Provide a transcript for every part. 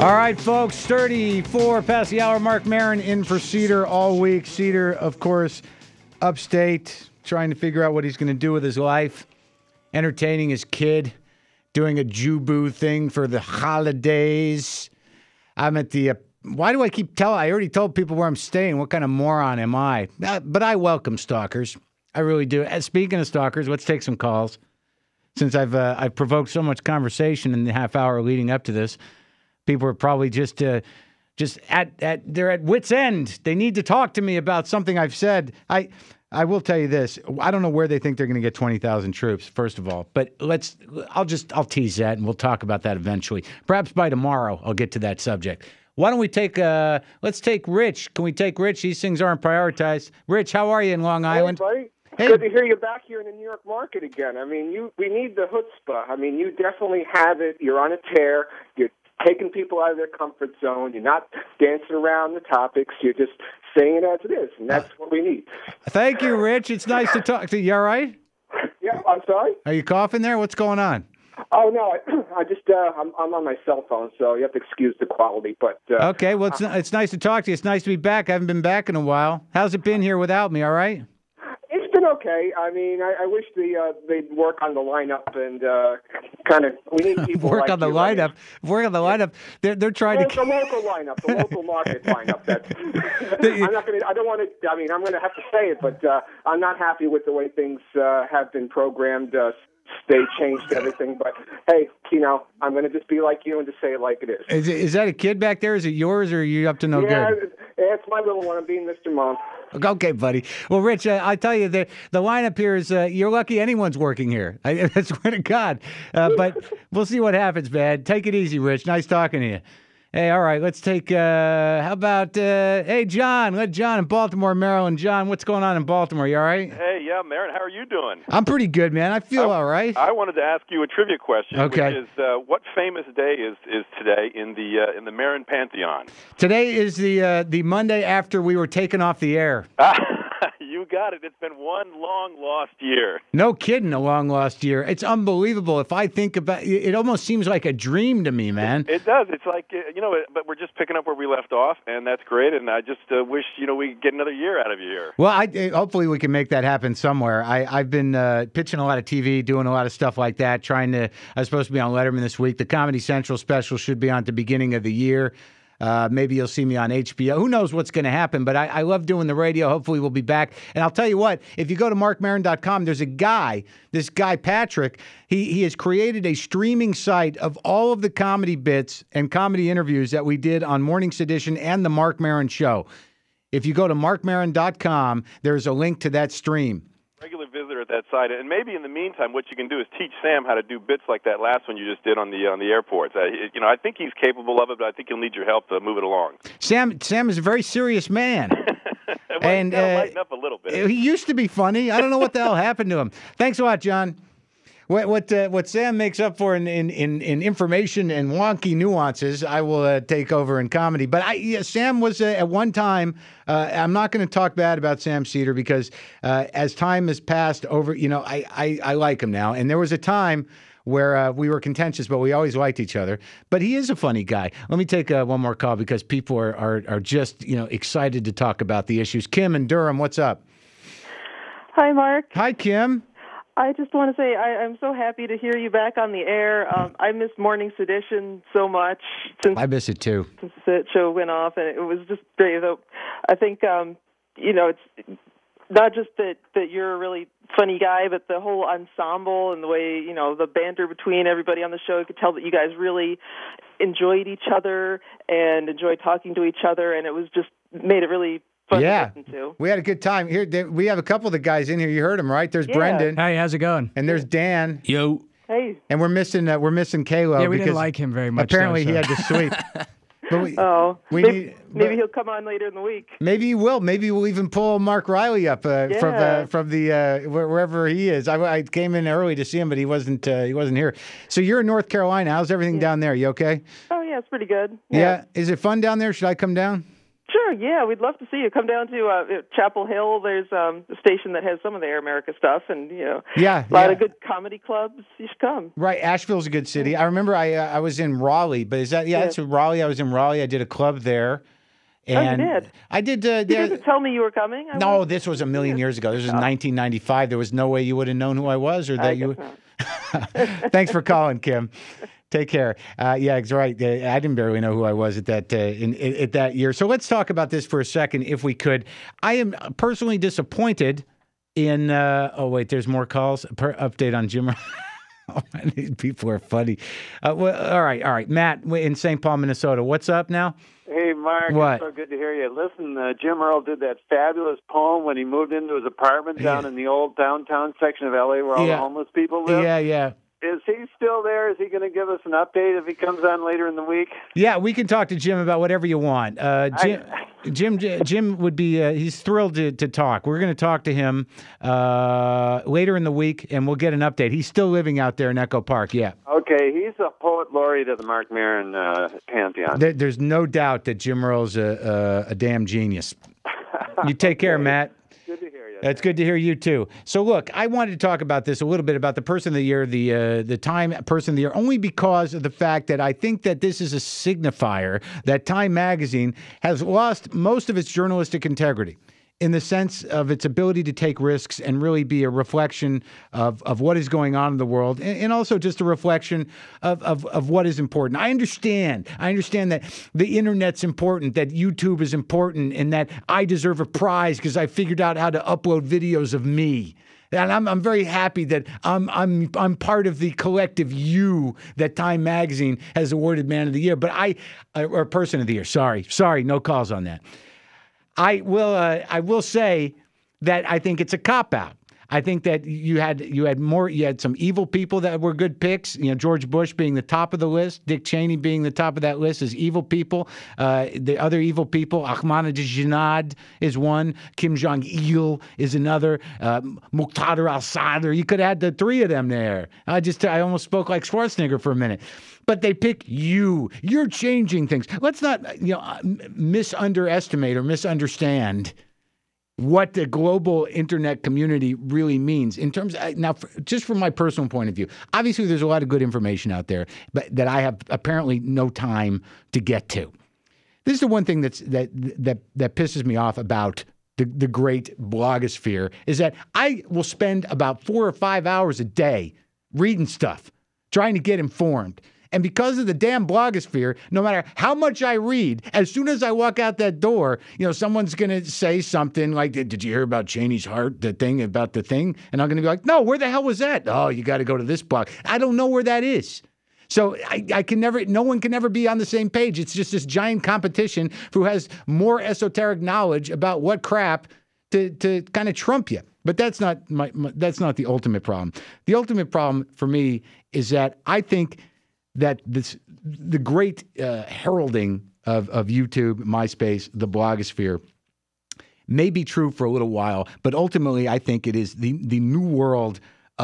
All right, folks, 34 past the hour. Mark Maron in for Cedar all week. Cedar, of course, upstate, trying to figure out what he's going to do with his life, entertaining his kid, doing a Jubu thing for the holidays. I'm at the... why do I keep telling... I already told people where I'm staying. What kind of moron am I? But I welcome stalkers. I really do. Speaking of stalkers, let's take some calls. Since I've provoked so much conversation in the half hour leading up to this. People are probably just they're at wit's end. They need to talk to me about something I've said. I will tell you this. I don't know where they think they're going to get 20,000 troops, first of all. But I'll tease that and we'll talk about that eventually. Perhaps by tomorrow I'll get to that subject. Why don't we let's take Rich. Can we take Rich? These things aren't prioritized. Rich, how are you in Long Island? Hey, buddy. Hey. Good to hear you back here in the New York market again. I mean, we need the chutzpah. I mean, you definitely have it. You're on a tear. You're taking people out of their comfort zone. You're not dancing around the topics. You're just saying it as it is, and that's what we need. Thank you, Rich. It's nice to talk to you. You all right? Yeah, I'm sorry? Are you coughing there? What's going on? Oh, no, I just, I'm on my cell phone, so you have to excuse the quality. But okay, well, it's nice to talk to you. It's nice to be back. I haven't been back in a while. How's it been here without me, all right? It's been okay. I mean, I wish they'd work on the lineup and kind of. We need people work like on the you, lineup. Right? Work on the lineup. They're trying to. The local lineup, the local market lineup. That's. I'm not going to. I don't want to. I mean, I'm going to have to say it, but I'm not happy with the way things have been programmed. They changed everything, but hey, I'm going to just be like you and just say it like it is. Is that a kid back there? Is it yours, or are you up to no good? Yeah, it's my little one. I'm being Mr. Mom. Okay, buddy. Well, Rich, I tell you, the lineup here is, you're lucky anyone's working here. I swear to God. But we'll see what happens, man. Take it easy, Rich. Nice talking to you. Hey, all right, let's take, how about, hey, John. Let John in Baltimore, Maryland. John, what's going on in Baltimore? You all right? Hey, yeah, Marin, how are you doing? I'm pretty good, man. I feel all right. I wanted to ask you a trivia question, okay. Which is, what famous day is today in the Marin Pantheon? Today is the Monday after we were taken off the air. You got it. It's been one long lost year. No kidding, a long lost year. It's unbelievable. If I think about it, it almost seems like a dream to me, man. It does. It's like, but we're just picking up where we left off, and that's great. And I just wish, we could get another year out of you here. Well, hopefully we can make that happen somewhere. I've been pitching a lot of TV, doing a lot of stuff like that, I was supposed to be on Letterman this week. The Comedy Central special should be on at the beginning of the year. Maybe you'll see me on HBO. Who knows what's going to happen, but I love doing the radio. Hopefully we'll be back. And I'll tell you what, if you go to markmaron.com, there's this guy, Patrick, he has created a streaming site of all of the comedy bits and comedy interviews that we did on Morning's Edition and the Mark Maron Show. If you go to markmaron.com, there's a link to that stream. Regular visitor at that site, and maybe in the meantime, what you can do is teach Sam how to do bits like that last one you just did on the airports. I think he's capable of it, but I think he'll need your help to move it along. Sam is a very serious man. And he's got to lighten up a little bit. He used to be funny. I don't know what the hell happened to him. Thanks a lot, John. What Sam makes up for in information and wonky nuances, I will take over in comedy. But Sam was at one time. I'm not going to talk bad about Sam Cedar because as time has passed over, I like him now. And there was a time where we were contentious, but we always liked each other. But he is a funny guy. Let me take one more call because people are just excited to talk about the issues. Kim in Durham, what's up? Hi, Mark. Hi, Kim. I just want to say I'm so happy to hear you back on the air. I missed Morning's Edition so much. I miss it too. Since the show went off, and it was just great. I think, it's not just that you're a really funny guy, but the whole ensemble and the way, the banter between everybody on the show, you could tell that you guys really enjoyed each other and enjoyed talking to each other, and it was just made it really fun to listen to. We had a good time. Here, we have a couple of the guys in here. You heard them, right? There's Brendan. Hey, how's it going? And there's Dan. Yo. Hey. And we're missing Kalo. Yeah, we didn't like him very much. Apparently, he had to sweep. But maybe he'll come on later in the week. Maybe he will. Maybe we'll even pull Mark Riley up from the wherever he is. I came in early to see him, but he wasn't here. So you're in North Carolina. How's everything down there? You okay? Oh yeah, it's pretty good. Yeah. Is it fun down there? Should I come down? Sure, yeah, we'd love to see you. Come down to Chapel Hill. There's a station that has some of the Air America stuff, and a lot of good comedy clubs. You should come. Right, Asheville's a good city. I remember I was in Raleigh, but is that that's Raleigh? I was in Raleigh. I did a club there. And you did? I did. You didn't tell me you were coming? No, this was a million years ago. This was 1995. There was no way you would have known who I was or that you. Thanks for calling, Kim. Take care. Yeah, it's right. I didn't barely know who I was at that at that year. So let's talk about this for a second, if we could. I am personally disappointed in. Oh wait, there's more calls. Update on Jim. Oh, man, these people are funny. Well, all right, Matt in St. Paul, Minnesota. What's up now? Hey, Mark. What? It's so good to hear you. Listen, Jim Earl did that fabulous poem when he moved into his apartment down in the old downtown section of L.A. where all the homeless people live. Yeah. Is he still there? Is he going to give us an update if he comes on later in the week? Yeah, we can talk to Jim about whatever you want. Jim would be, he's thrilled to talk. We're going to talk to him later in the week, and we'll get an update. He's still living out there in Echo Park, yeah. Okay, he's a poet laureate of the Mark Maron pantheon. There's no doubt that Jim Earl's a damn genius. You take care, Matt. Good to hear you. It's good to hear you, too. So, look, I wanted to talk about this a little bit, about the Person of the Year, the Time Person of the Year, only because of the fact that I think that this is a signifier that Time Magazine has lost most of its journalistic integrity in the sense of its ability to take risks and really be a reflection of what is going on in the world, and also just a reflection of what is important. I understand that the internet's important, that YouTube is important, and that I deserve a prize because I figured out how to upload videos of me. And I'm very happy that I'm part of the collective you that Time Magazine has awarded Man of the Year, or Person of the Year. Sorry, no calls on that. I will say that I think it's a cop-out. I think that you had some evil people that were good picks. George Bush being the top of the list, Dick Cheney being the top of that list as evil people. The other evil people, Ahmadinejad is one, Kim Jong-il is another, Muqtada al-Sadr. You could have had the three of them there. I almost spoke like Schwarzenegger for a minute. But they pick you. You're changing things. Let's not, misunderestimate or misunderstand what the global internet community really means in terms of, now, just from my personal point of view. Obviously, there's a lot of good information out there, but that I have apparently no time to get to. This is the one thing that pisses me off about the great blogosphere, is that I will spend about 4 or 5 hours a day reading stuff, trying to get informed. And because of the damn blogosphere, no matter how much I read, as soon as I walk out that door, someone's going to say something like, did you hear about Cheney's heart, the thing about the thing? And I'm going to be like, no, where the hell was that? Oh, you got to go to this blog. I don't know where that is. So no one can never be on the same page. It's just this giant competition for who has more esoteric knowledge about what crap to kind of trump you. But that's not that's not the ultimate problem. The ultimate problem for me is that I think that the great heralding of YouTube, MySpace, the blogosphere may be true for a little while, but ultimately I think it is the new world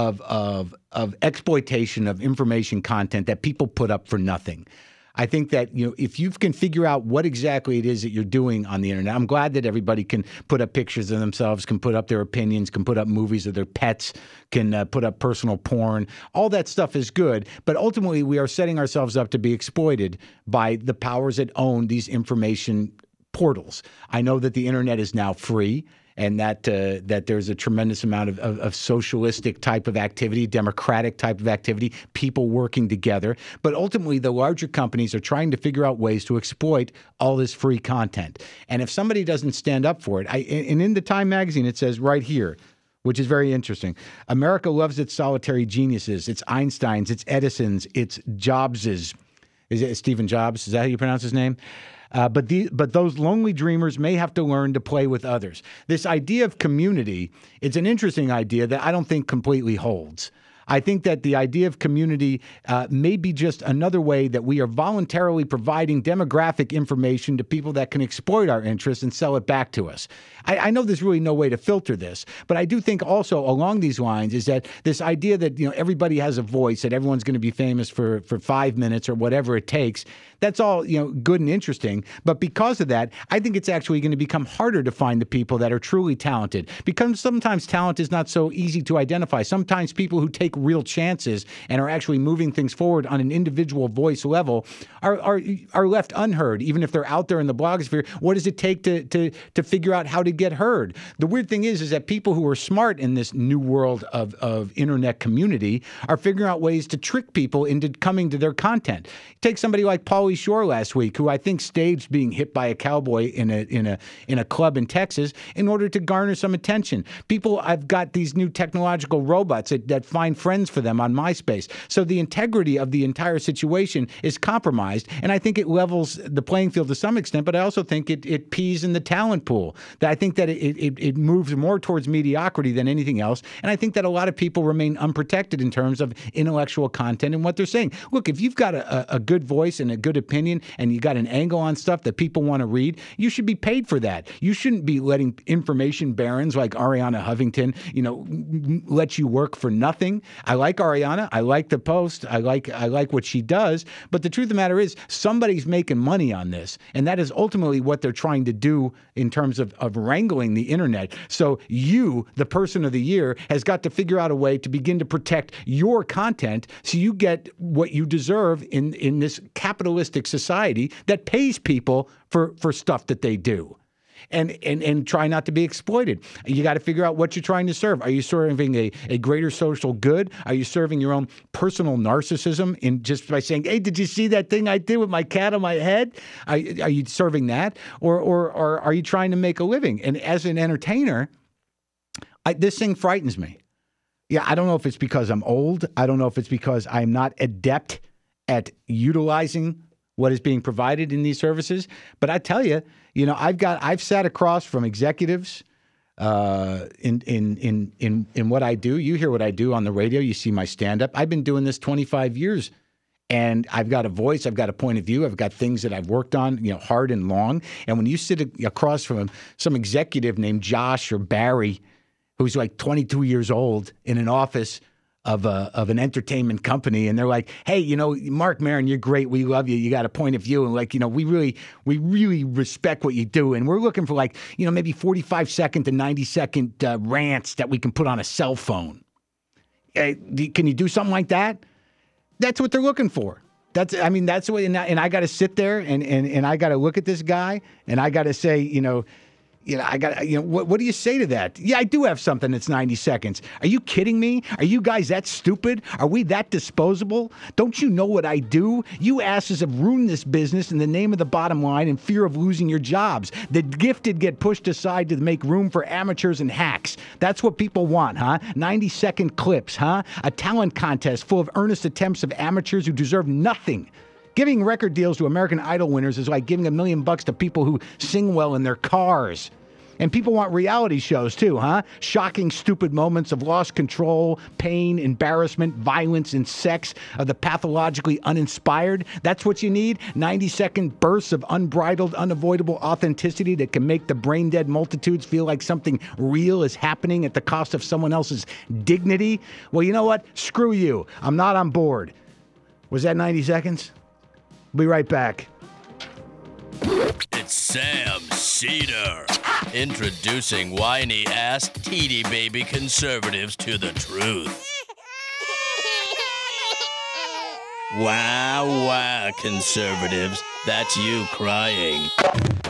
of exploitation of information content that people put up for nothing. I think that, if you can figure out what exactly it is that you're doing on the internet, I'm glad that everybody can put up pictures of themselves, can put up their opinions, can put up movies of their pets, can put up personal porn. All that stuff is good. But ultimately, we are setting ourselves up to be exploited by the powers that own these information portals. I know that the internet is now free, and that there's a tremendous amount of socialistic type of activity, democratic type of activity, people working together. But ultimately, the larger companies are trying to figure out ways to exploit all this free content. And if somebody doesn't stand up for it, and in the Time magazine, it says right here, which is very interesting, America loves its solitary geniuses, its Einsteins, its Edisons, its Jobses. Is it Stephen Jobs? Is that how you pronounce his name? But those lonely dreamers may have to learn to play with others. This idea of community, it's an interesting idea that I don't think completely holds. I think that the idea of community may be just another way that we are voluntarily providing demographic information to people that can exploit our interests and sell it back to us. I know there's really no way to filter this, but I do think also along these lines is that this idea that everybody has a voice, that everyone's going to be famous for 5 minutes or whatever it takes, that's all good and interesting. But because of that, I think it's actually going to become harder to find the people that are truly talented, because sometimes talent is not so easy to identify. Sometimes people who take real chances and are actually moving things forward on an individual voice level are left unheard, even if they're out there in the blogosphere. What does it take to figure out how to get heard? The weird thing is that people who are smart in this new world of internet community are figuring out ways to trick people into coming to their content. Take somebody like Pauly Shore last week, who I think staged being hit by a cowboy in a club in Texas in order to garner some attention. I've got these new technological robots that find friends for them on MySpace. So the integrity of the entire situation is compromised, and I think it levels the playing field to some extent, but I also think it pees in the talent pool. That I think that it moves more towards mediocrity than anything else, and I think that a lot of people remain unprotected in terms of intellectual content and what they're saying. Look, if you've got a good voice and a good opinion and you got an angle on stuff that people want to read, you should be paid for that. You shouldn't be letting information barons like Arianna Huffington, let you work for nothing. I like Arianna. I like the Post. I like what she does. But the truth of the matter is somebody's making money on this, and that is ultimately what they're trying to do in terms of wrangling the internet. So you, the person of the year, has got to figure out a way to begin to protect your content so you get what you deserve in this capitalistic society that pays people for stuff that they do. And try not to be exploited. You got to figure out what you're trying to serve. Are you serving a greater social good? Are you serving your own personal narcissism in just by saying, hey, did you see that thing I did with my cat on my head? Are you serving that? Or are you trying to make a living? And as an entertainer, this thing frightens me. Yeah, I don't know if it's because I'm old. I don't know if it's because I'm not adept at utilizing what is being provided in these services. But I tell you, I've sat across from executives in what I do. You hear what I do on the radio. You see my stand-up. I've been doing this 25 years, and I've got a voice. I've got a point of view. I've got things that I've worked on, hard and long. And when you sit across from some executive named Josh or Barry, who's like 22 years old in an office of an entertainment company, and they're like, hey, Mark Maron, you're great. We love you. You got a point of view. And we really respect what you do. And we're looking for maybe 45-second to 90-second rants that we can put on a cell phone. Can you do something like that? That's what they're looking for. That's the way. And I got to sit there and I got to look at this guy and I got to say, what do you say to that? Yeah, I do have something that's 90 seconds. Are you kidding me? Are you guys that stupid? Are we that disposable? Don't you know what I do? You asses have ruined this business in the name of the bottom line and fear of losing your jobs. The gifted get pushed aside to make room for amateurs and hacks. That's what people want, huh? 90-second clips, huh? A talent contest full of earnest attempts of amateurs who deserve nothing. Giving record deals to American Idol winners is like giving $1 million to people who sing well in their cars. And people want reality shows too, huh? Shocking, stupid moments of lost control, pain, embarrassment, violence, and sex of the pathologically uninspired. That's what you need? 90-second bursts of unbridled, unavoidable authenticity that can make the brain-dead multitudes feel like something real is happening at the cost of someone else's dignity? Well, you know what? Screw you. I'm not on board. Was that 90 seconds? Be right back. It's Sam Seder, introducing whiny-ass, teeny-baby conservatives to the truth. Wow, conservatives, that's you crying.